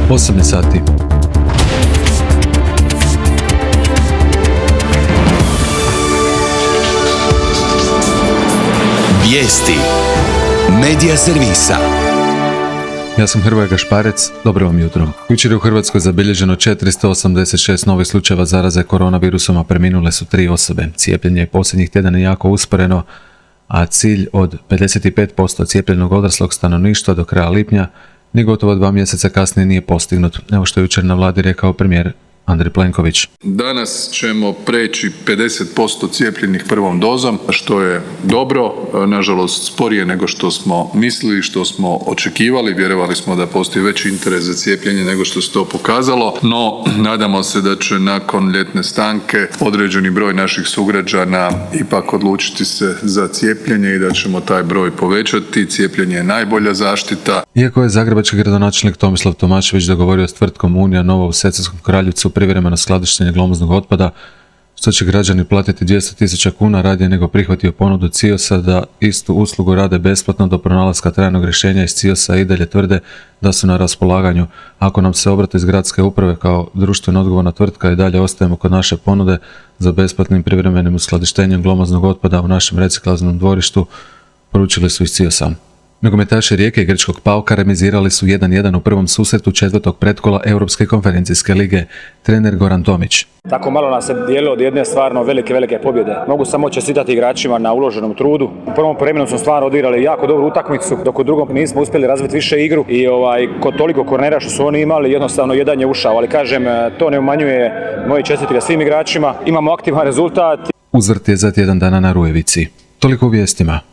8 sati. Vijesti Medija servisa. Ja sam Hrvoje Gašparec, dobro vam jutro. Jučer je u Hrvatskoj zabilježeno 486 novih slučajeva zaraze koronavirusom, a preminule su 3 osobe. Cijepljenje je posljednjih tjedana jako usporeno, a cilj od 55% cijepljenog odraslog stanovništva do kraja lipnja ni gotovo 2 mjeseca kasnije nije postignut. Evo što je jučer na vladi rekao premijer Andrej Plenković. Danas ćemo preći 50% cijepljenih prvom dozom, što je dobro, nažalost sporije nego što smo mislili, što smo očekivali. Vjerovali smo da postoji veći interes za cijepljenje nego što se to pokazalo, no nadamo se da će nakon ljetne stanke određeni broj naših sugrađana ipak odlučiti se za cijepljenje i da ćemo taj broj povećati. Cijepljenje je najbolja zaštita. Iako je zagrebački gradonačelnik Tomislav Tomašević dogovorio s tvrtkom Unija Nova u Sesvetskom Kraljevcu privremeno skladištenje glomaznog otpada, što će građani platiti 200.000 kuna radije nego prihvatio ponudu CIOS-a da istu uslugu rade besplatno do pronalaska trajnog rješenja. Iz CIOS-a i dalje tvrde da su na raspolaganju. Ako nam se obrate iz gradske uprave kao društveno odgovorna tvrtka i dalje ostajemo kod naše ponude za besplatnim privremenim uskladištenjem glomaznog otpada u našem reciklažnom dvorištu, poručili su iz CIOS-a. Nogometaši Rijeke i grčkog PAOK-a remizirali su 1:1 u prvom susretu četvrtog pretkola Europske konferencijske lige. Trener Goran Tomić. Tako malo nas se dijelilo od jedne stvarno velike pobjede. Mogu samo čestitati igračima na uloženom trudu. U prvom vremenu smo stvarno odigrali jako dobru utakmicu, dok u drugom nismo uspjeli razviti više igru i kod toliko kornera što su oni imali, jednostavno jedan je ušao, ali kažem, to ne umanjuje moje čestitke svim igračima. Imamo aktivan rezultat. Uzvrt je za tjedan dana na Rujevici. Toliko u vijestima.